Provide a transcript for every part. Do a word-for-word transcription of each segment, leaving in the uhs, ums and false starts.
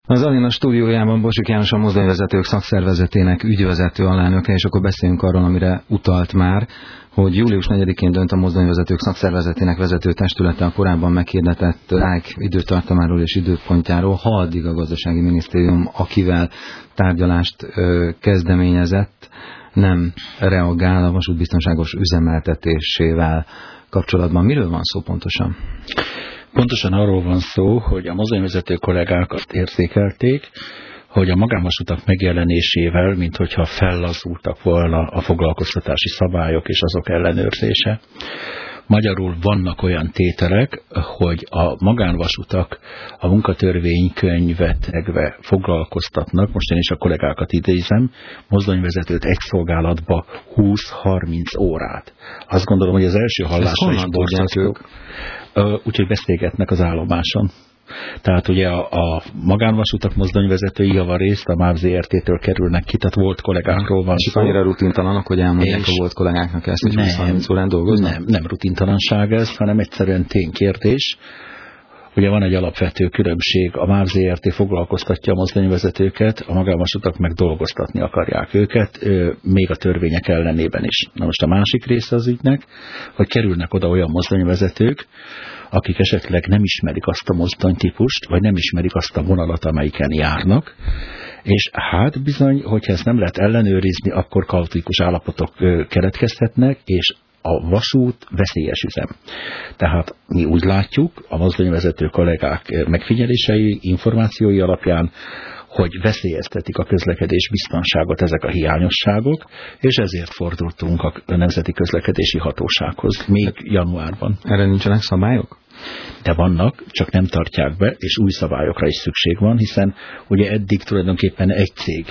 Az Aréna stúdiójában Borsuk János, a Mozdonyvezetők Szakszervezetének ügyvezető alelnöke, és akkor beszéljünk arról, amire utalt már, hogy július negyedikén dönt a Mozdonyvezetők Szakszervezetének vezető testülete a korábban meghirdetett sztrájk időtartamáról és időpontjáról, ha addig a Gazdasági Minisztérium, akivel tárgyalást ö, kezdeményezett, nem reagál a vasútbiztonságos üzemeltetésével kapcsolatban. Miről van szó pontosan? Pontosan arról van szó, hogy a mozdonyvezető kollégák azt érzékelték, hogy a magánvasutak megjelenésével, minthogyha fellazultak volna a foglalkoztatási szabályok és azok ellenőrzése. Magyarul vannak olyan tételek, hogy a magánvasutak a munkatörvénykönyvet megve foglalkoztatnak, most én is a kollégákat idézem, mozdonyvezetőt egy szolgálatba húsz-harminc órát. Azt gondolom, hogy az első hallásra is borzasztó. Úgyhogy beszélgetnek az állomáson. Tehát ugye a, a magánvasutak mozdonyvezetői javarészt a MÁV zé er té-től kerülnek ki, tehát volt kollégákról van szó. Annyira rutintalanok, hogy elmondják a volt kollégáknak ezt, hogy húsz-harminc órán dolgoznak? Nem, nem rutintalanság ez, hanem egyszerűen ténykérdés. Ugye van egy alapvető különbség, a MÁV zé er té foglalkoztatja a mozdonyvezetőket, a magánvasutak meg dolgoztatni akarják őket, még a törvények ellenében is. Na most a másik része az ügynek, hogy kerülnek oda olyan mozdonyvezetők, akik esetleg nem ismerik azt a mozdonytípust, vagy nem ismerik azt a vonalat, amelyiken járnak, és hát bizony, hogyha ezt nem lehet ellenőrizni, akkor kaotikus állapotok keletkezhetnek, és a vasút veszélyes üzem. Tehát mi úgy látjuk, a mozdonyvezető kollégák megfigyelései, információi alapján, hogy veszélyeztetik a közlekedés biztonságot ezek a hiányosságok, és ezért fordultunk a Nemzeti Közlekedési Hatósághoz még januárban. Erre nincsenek szabályok? De vannak, csak nem tartják be, és új szabályokra is szükség van, hiszen ugye eddig tulajdonképpen egy cég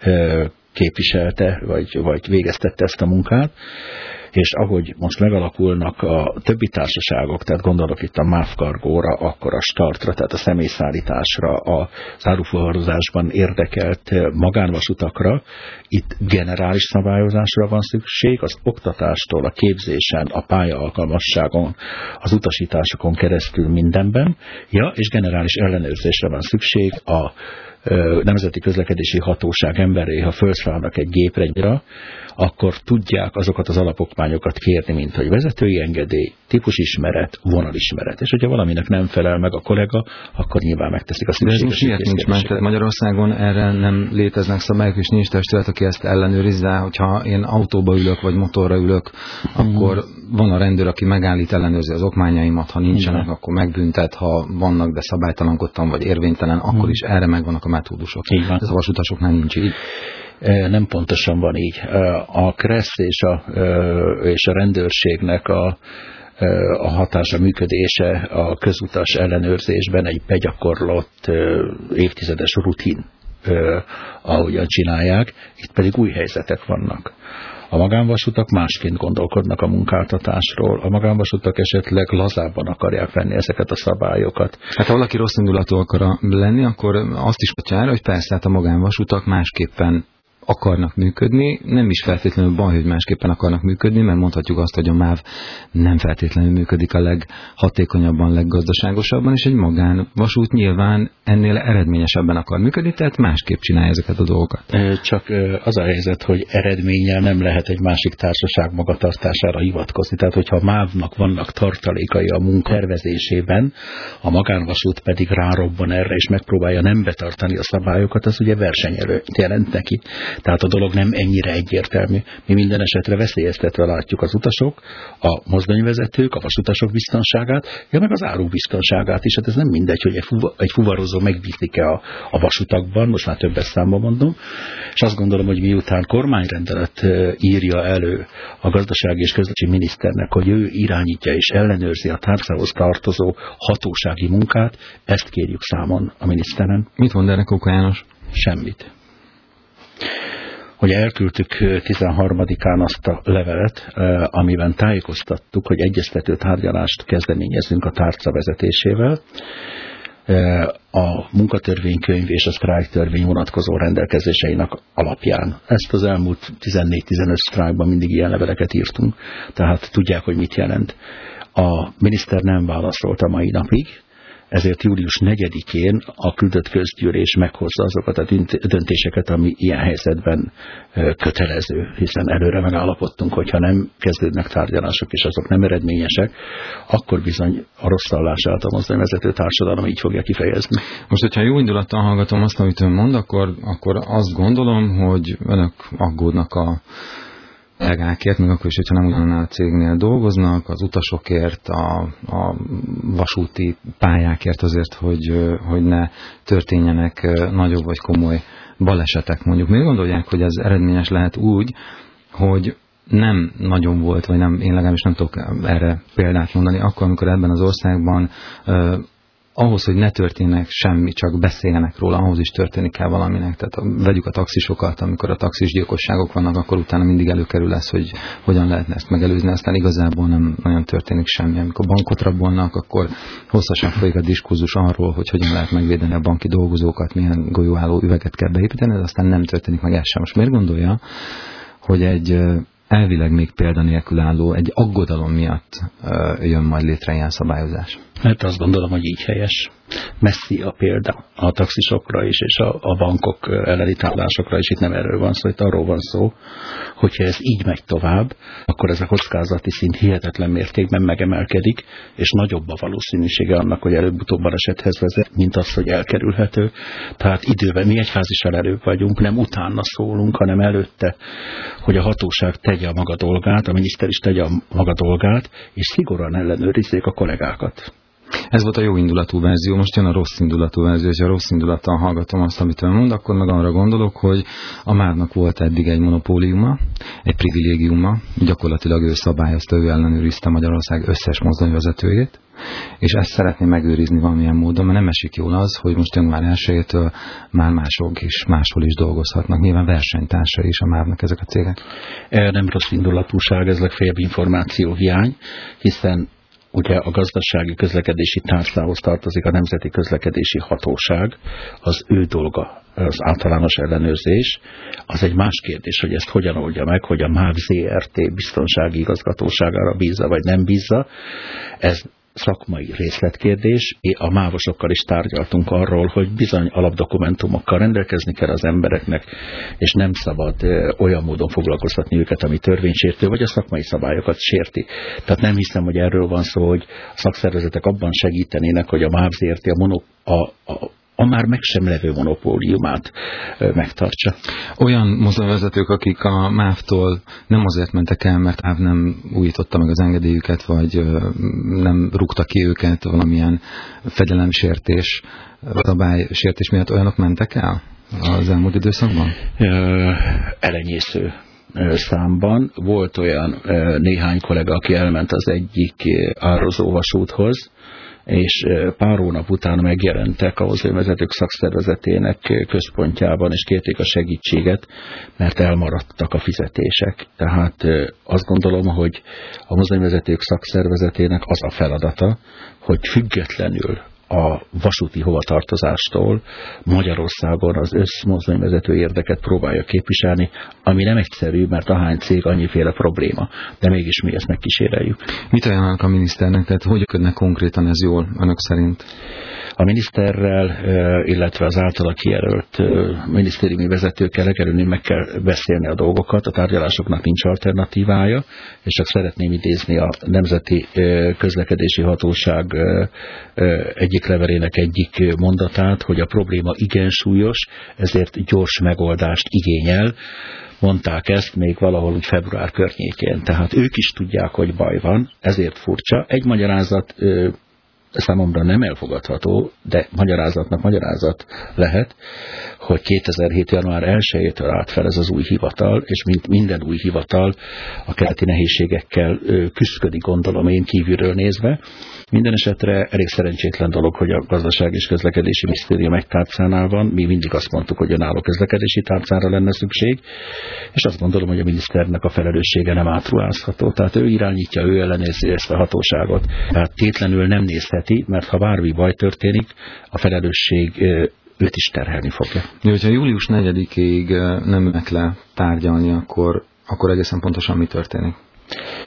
képviselte, vagy, vagy végeztette ezt a munkát, és ahogy most megalakulnak a többi társaságok, tehát gondolok itt a MÁV Cargóra, akkor a Startra, tehát a személyszállításra, a árufuvarozásban érdekelt magánvasutakra, itt generális szabályozásra van szükség, az oktatástól, a képzésen, a pályaalkalmasságon, az utasításokon keresztül mindenben, ja, és generális ellenőrzésre van szükség a Nemzeti Közlekedési Hatóság emberei, ha felszállnak egy gépre, akkor tudják azokat az alapokmányokat kérni, mint hogy vezetői engedély, típusismeret, vonalismeret. És hogyha valaminek nem felel meg a kollega, akkor nyilván megteszik a szükséges intézkedéseket. Nincs meg, Magyarországon erre nem léteznek szabályok, és nincs testület, aki ezt ellenőrizze, hogyha én autóba ülök, vagy motorra ülök, akkor mm. van a rendőr, aki megállít, ellenőrzi az okmányaimat, ha nincsenek, mm. akkor megbüntet, ha vannak, de szabálytalankodtam, vagy érvénytelen, akkor mm. is erre megvannak a metódusok. Ez a vasutasoknál nincs így. Nem pontosan van így. A KRESZ és a, és a rendőrségnek a, a hatása, működése a közutas ellenőrzésben egy begyakorlott évtizedes rutin, ahogyan csinálják, itt pedig új helyzetek vannak. A magánvasutak másként gondolkodnak a munkáltatásról. A magánvasutak esetleg lazábban akarják venni ezeket a szabályokat. Hát ha valaki rossz indulatú akar lenni, akkor azt is mondja, hogy persze, hát a magánvasutak másképpen akarnak működni, nem is feltétlenül baj, hogy másképpen akarnak működni, mert mondhatjuk azt, hogy a MÁV nem feltétlenül működik a leghatékonyabban, leggazdaságosabban, és egy magánvasút nyilván ennél eredményesebben akar működni, tehát másképp csinálja ezeket a dolgokat. Csak az a helyzet, hogy eredménnyel nem lehet egy másik társaság magatartására hivatkozni. Tehát, hogyha a MÁV-nak vannak tartalékai a munkatervezésében, a magánvasút pedig rárobban erre, és megpróbálja nem betartani a szabályokat, az ugye versenyelőt jelent neki. Tehát a dolog nem ennyire egyértelmű. Mi minden esetre veszélyeztetve látjuk az utasok, a mozdonyvezetők, a vasutasok biztonságát, ja meg az áruk biztonságát is. Hát ez nem mindegy, hogy egy, fuva, egy fuvarozó megbízik-e a, a vasutakban, most már többes számban mondom, és azt gondolom, hogy miután kormányrendelet írja elő a gazdasági és közlekedési miniszternek, hogy ő irányítja és ellenőrzi a tárcához tartozó hatósági munkát, ezt kérjük számon a miniszteren. Mit mond erre Kóka János? Semmit. Hogy elküldtük tizenharmadikán azt a levelet, amiben tájékoztattuk, hogy egyeztető tárgyalást kezdeményezünk a tárca vezetésével, a munkatörvénykönyv és a sztrájktörvény vonatkozó rendelkezéseinek alapján. Ezt az elmúlt tizennégy-tizenöt sztrájkban mindig ilyen leveleket írtunk, tehát tudják, hogy mit jelent. A miniszter nem válaszolt a mai napig, ezért július negyedikén a küldött közgyűlés meghozza azokat a döntéseket, ami ilyen helyzetben kötelező, hiszen előre megállapodtunk, hogyha nem kezdődnek tárgyalások, és azok nem eredményesek, akkor bizony a rossz hallását a mozdonyvezető társadalom így fogja kifejezni. Most, hogyha jó indulattal hallgatom azt, amit ön mond, akkor, akkor azt gondolom, hogy önök aggódnak a legákért, meg akkor is, hogyha nem ugyanannál a cégnél dolgoznak, az utasokért, a, a vasúti pályákért azért, hogy, hogy ne történjenek nagyobb vagy komoly balesetek. Mondjuk miért gondolják, hogy ez eredményes lehet úgy, hogy nem nagyon volt, vagy nem, én legalábbis nem tudok erre példát mondani, akkor, amikor ebben az országban ahhoz, hogy ne történnek semmi, csak beszéljenek róla, ahhoz is történik kell valaminek. Tehát a, vegyük a taxisokat, amikor a taxis gyilkosságok vannak, akkor utána mindig előkerül lesz, hogy hogyan lehetne ezt megelőzni, aztán igazából nem nagyon történik semmi. Amikor bankot rabolnak, akkor hosszasan folyik a diskurzus arról, hogy hogyan lehet megvédeni a banki dolgozókat, milyen golyóálló üveget kell beépíteni, de aztán nem történik meg ez sem. Most miért gondolja, hogy egy elvileg még példanélkül álló, egy aggodalom miatt jön majd létre ilyen szabályozás? Mert azt gondolom, hogy így helyes. Messzi a példa a taxisokra is, és a, a bankok elleni támadásokra is. Itt nem erről van szó, itt arról van szó, hogyha ez így megy tovább, akkor ez a kockázati szint hihetetlen mértékben megemelkedik, és nagyobb a valószínűsége annak, hogy előbb-utóbb balesethez vezet, mint az, hogy elkerülhető. Tehát időben mi egyházissal előbb vagyunk, nem utána szólunk, hanem előtte, hogy a hatóság tegye a maga dolgát, a miniszter is tegye a maga dolgát, és szigorúan ellenőrizzék a kollégákat. Ez volt a jó indulatú verzió, most jön a rossz indulatú verzió, és a rossz indulattal hallgatom azt, amit ön mond, akkor meg arra gondolok, hogy a MÁV-nak volt eddig egy monopóliuma, egy privilégiuma, gyakorlatilag ő szabályozta, ő ellenőrizte Magyarország összes mozdonyvezetőjét, és ezt szeretné megőrizni valamilyen módon, mert nem esik jól az, hogy most január elsejétől már mások is, máshol is dolgozhatnak. Nyilván versenytársai is a MÁV-nak ezek a cégek. Nem rossz indulatúság, ez legfeljebb információ hiány, hiszen ugye a gazdasági közlekedési tárcához tartozik a Nemzeti Közlekedési Hatóság, az ő dolga, az általános ellenőrzés. Az egy más kérdés, hogy ezt hogyan oldja meg, hogy a MÁV zé er té biztonsági igazgatóságára bízza, vagy nem bízza. Ez szakmai részletkérdés. A mávosokkal is tárgyaltunk arról, hogy bizony alapdokumentumokkal rendelkezni kell az embereknek, és nem szabad olyan módon foglalkoztatni őket, ami törvénysértő, vagy a szakmai szabályokat sérti. Tehát nem hiszem, hogy erről van szó, hogy a szakszervezetek abban segítenének, hogy a MÁV zé er té a, monop, a, a a már meg sem levő monopóliumát megtartsa. Olyan mozdonyvezetők, akik a MÁV-tól nem azért mentek el, mert MÁV nem újította meg az engedélyüket, vagy nem rúgta ki őket valamilyen fegyelemsértés, szabálysértés miatt, olyanok mentek el az elmúlt időszakban? Elenyésző számban. Volt olyan néhány kollega, aki elment az egyik ározó vasúthoz, és pár hónap után megjelentek a mozdonyvezetők szakszervezetének központjában, és kérték a segítséget, mert elmaradtak a fizetések. Tehát azt gondolom, hogy a mozdonyvezetők szakszervezetének az a feladata, hogy függetlenül a vasúti hovatartozástól Magyarországon az összmozdonyvezető érdeket próbálja képviselni, ami nem egyszerű, mert ahány cég, annyiféle probléma, de mégis mi ezt megkíséreljük. Mit ajánlanak a miniszternek, tehát hogy ködnek konkrétan ez jól önök szerint? A miniszterrel, illetve az általa kijelölt minisztériumi vezetőkkel lekerülni, meg kell beszélni a dolgokat, a tárgyalásoknak nincs alternatívája, és csak szeretném idézni a Nemzeti Közlekedési Hatóság egyik levelének egyik mondatát, hogy a probléma igen súlyos, ezért gyors megoldást igényel. Mondták ezt még valahol úgy február környékén, tehát ők is tudják, hogy baj van, ezért furcsa. Egy magyarázat számomra nem elfogadható, de magyarázatnak magyarázat lehet, hogy kétezer-hét január elsejétől állt fel ez az új hivatal, és mint minden új hivatal a keleti nehézségekkel küszködik, gondolom én kívülről nézve. Minden esetre elég szerencsétlen dolog, hogy a Gazdaság és Közlekedési Minisztérium egy tárcánál van. Mi mindig azt mondtuk, hogy önálló közlekedési tárcára lenne szükség, és azt gondolom, hogy a miniszternek a felelőssége nem átruházható. Tehát ő irányítja, ő ellenőrzi ezt a hatóságot. Tehát tétlenül nem nézheti, mert ha bármi baj történik, a felelősség őt is terhelni fogja. Ja, hogyha július negyedikéig nem ülnek le tárgyalni, akkor, akkor egészen pontosan mi történik?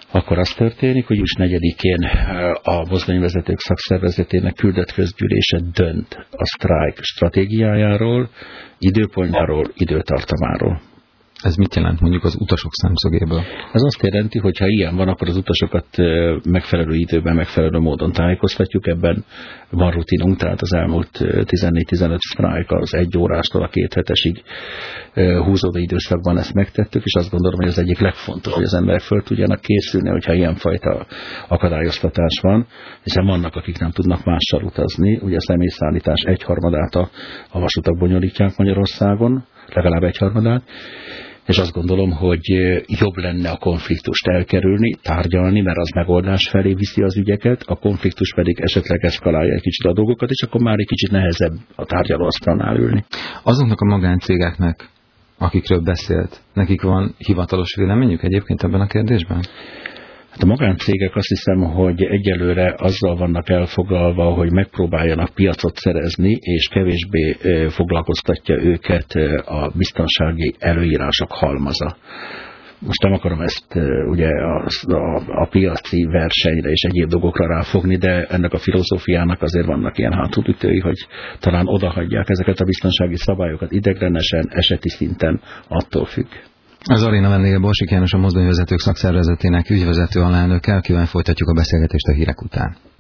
akkor az történik, hogy július negyedikén a mozdonyvezetők szakszervezetének küldött közgyűlése dönt a sztrájk stratégiájáról, időpontjáról, időtartamáról. Ez mit jelent mondjuk az utasok szemszögéből? Ez azt jelenti, hogy ha ilyen van, akkor az utasokat megfelelő időben, megfelelő módon tájékoztatjuk. Ebben van rutinunk, tehát az elmúlt tizennégy-tizenöt sztrájk az egy órástól a két hetesig húzódó időszakban ezt megtettük, és azt gondolom, hogy az egyik legfontosabb, hogy az emberek föl tudjanak készülni, hogyha ilyenfajta akadályoztatás van, hiszen vannak, akik nem tudnak mással utazni. Ugye a személyszállítás egyharmadát a, a vasutak bonyolítják Magyarországon, legalább egyharmadát, és azt gondolom, hogy jobb lenne a konfliktust elkerülni, tárgyalni, mert az megoldás felé viszi az ügyeket, a konfliktus pedig esetleg eszkalálja egy kicsit a dolgokat, és akkor már egy kicsit nehezebb a tárgyalóasztalnál ülni. Azoknak a magáncégeknek, akikről beszélt, nekik van hivatalos véleményük egyébként ebben a kérdésben? Hát a magáncégek azt hiszem, hogy egyelőre azzal vannak elfoglalva, hogy megpróbáljanak piacot szerezni, és kevésbé foglalkoztatja őket a biztonsági előírások halmaza. Most nem akarom ezt ugye a, a, a piaci versenyre és egyéb dolgokra ráfogni, de ennek a filozófiának azért vannak ilyen hátulütői, hogy talán odahagyják ezeket a biztonsági szabályokat ideiglenesen, eseti szinten, attól függ. Az aréna vendége Borsik János, a mozdonyvezetők szakszervezetének ügyvezető alelnöke. Kíván folytatjuk a beszélgetést a hírek után.